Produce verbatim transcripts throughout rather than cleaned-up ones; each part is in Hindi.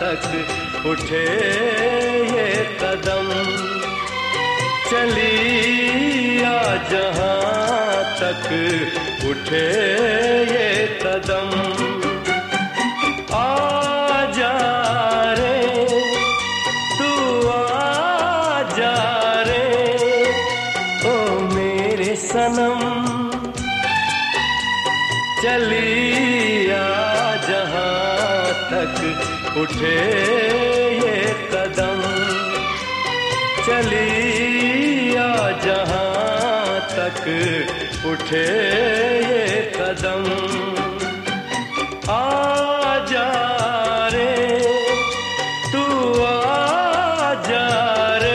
तक उठे ये कदम, चलिया जहाँ तक उठे ये कदम। आ जा रे तू आ जा रे ओ मेरे सनम, चलिया जहाँ तक उठे ये कदम, चलिया जहाँ तक उठे ये कदम। आ जा रे तू आ जा रे।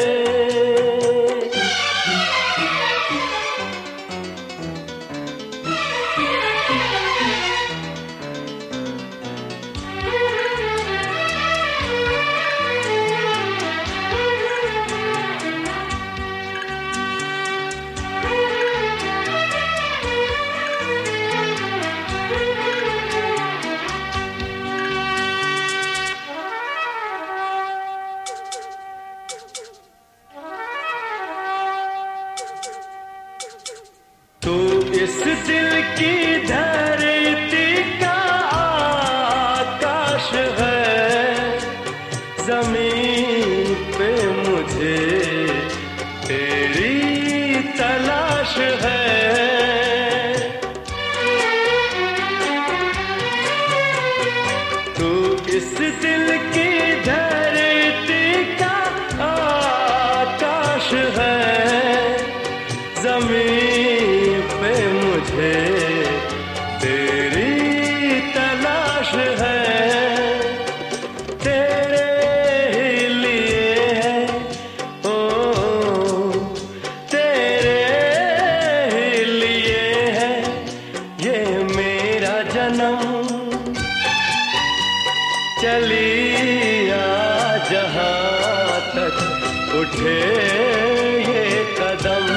तू इस दिल की धरती का आकाश है, जमीन पे मुझे तेरी तलाश है। तू इस दिल की धरती का आकाश है, जमीन पे मुझे तेरी तलाश है। तेरे ही लिए है ओ तेरे ही लिए है ये मेरा जन्म, चलिया जहाँ तक उठे ये कदम,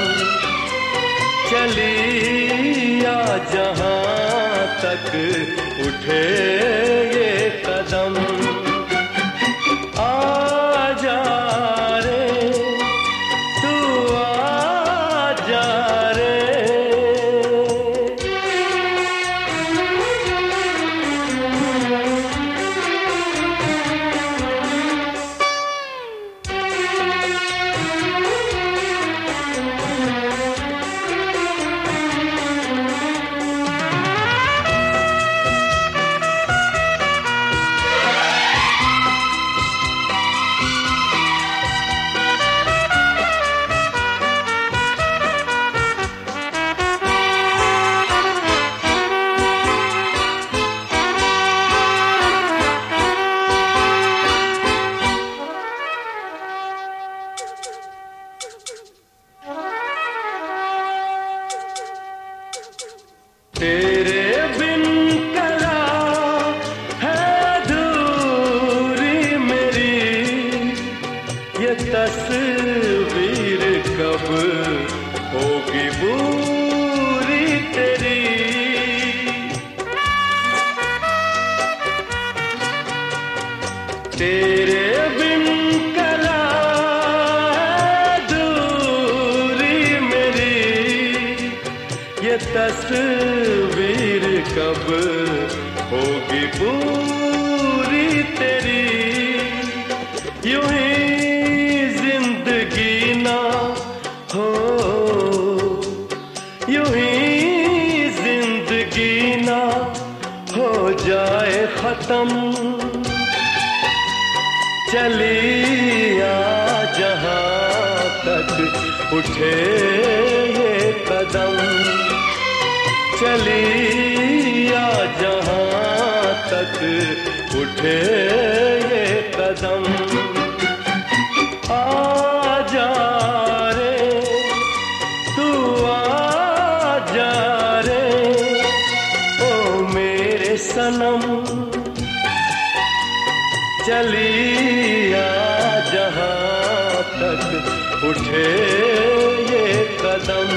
चलिया जहाँ तक उठे ये कदम। आ जा रे तू आ जा रे। तेरे बिन कला है अधूरी मेरी, ये तस्वीर कब होगी पूरी तेरी। तेरे बिन कला है अधूरी मेरी, ये तस्वीर कब होगी पूरी तेरी। यूं ही जिंदगी ना हो, यूं ही जिंदगी ना हो जाए खत्म, चलिया जहाँ तक उठे ये कदम, चलिया जहाँ तक उठे ये कदम। आ जा रे तू आ जा रे ओ मेरे सनम, चलिया जहाँ तक उठे ये कदम,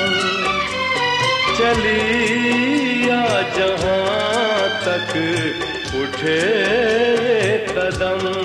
चलिया जहाँ तक उठे ये कदम। कदम